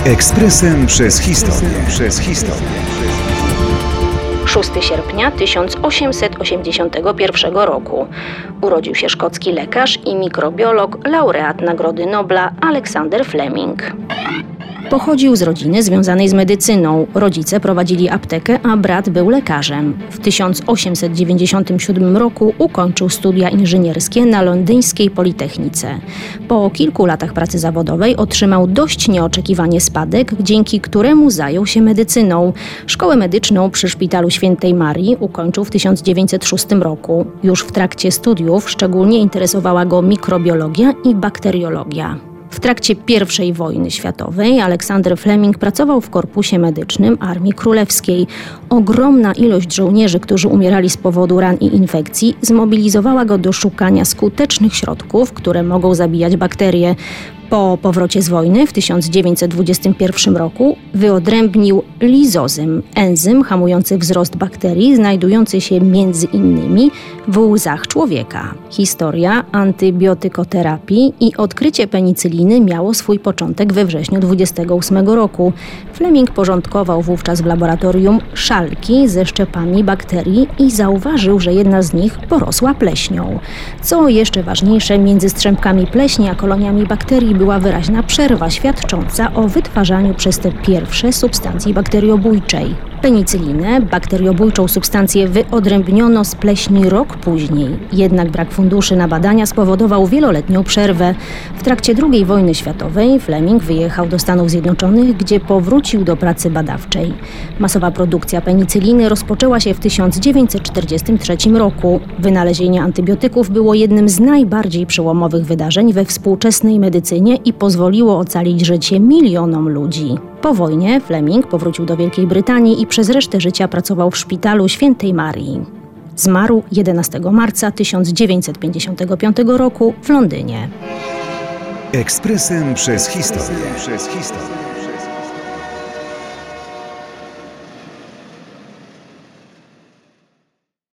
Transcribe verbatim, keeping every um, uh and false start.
Ekspresem przez historię. Przez historię. szóstego sierpnia tysiąc osiemset osiemdziesiątego pierwszego roku urodził się szkocki lekarz i mikrobiolog, laureat Nagrody Nobla Alexander Fleming. Pochodził z rodziny związanej z medycyną. Rodzice prowadzili aptekę, a brat był lekarzem. W tysiąc osiemset dziewięćdziesiątym siódmym roku ukończył studia inżynierskie na londyńskiej Politechnice. Po kilku latach pracy zawodowej otrzymał dość nieoczekiwanie spadek, dzięki któremu zajął się medycyną. Szkołę medyczną przy Szpitalu Świętej Marii ukończył w tysiąc dziewięćset szóstym roku. Już w trakcie studiów szczególnie interesowała go mikrobiologia i bakteriologia. W trakcie pierwszej wojny światowej Alexander Fleming pracował w korpusie medycznym Armii Królewskiej. Ogromna ilość żołnierzy, którzy umierali z powodu ran i infekcji, zmobilizowała go do szukania skutecznych środków, które mogą zabijać bakterie. Po powrocie z wojny w tysiąc dziewięćset dwudziestym pierwszym roku wyodrębnił lizozym, enzym hamujący wzrost bakterii, znajdujący się między innymi w łzach człowieka. Historia antybiotykoterapii i odkrycie penicyliny miało swój początek we wrześniu dwudziestego ósmego roku. Fleming porządkował wówczas w laboratorium szalki ze szczepami bakterii i zauważył, że jedna z nich porosła pleśnią. Co jeszcze ważniejsze, między strzępkami pleśni a koloniami bakterii była wyraźna przerwa świadcząca o wytwarzaniu przez te pierwsze substancji bakteriobójczej. Penicylinę, bakteriobójczą substancję, wyodrębniono z pleśni rok później. Jednak brak funduszy na badania spowodował wieloletnią przerwę. W trakcie drugiej wojny światowej Fleming wyjechał do Stanów Zjednoczonych, gdzie powrócił do pracy badawczej. Masowa produkcja penicyliny rozpoczęła się w tysiąc dziewięćset czterdziestym trzecim roku. Wynalezienie antybiotyków było jednym z najbardziej przełomowych wydarzeń we współczesnej medycynie i pozwoliło ocalić życie milionom ludzi. Po wojnie Fleming powrócił do Wielkiej Brytanii i przez resztę życia pracował w Szpitalu Świętej Marii. Zmarł jedenastego marca tysiąc dziewięćset pięćdziesiątego piątego roku w Londynie. Ekspresem przez historię. Przez historię.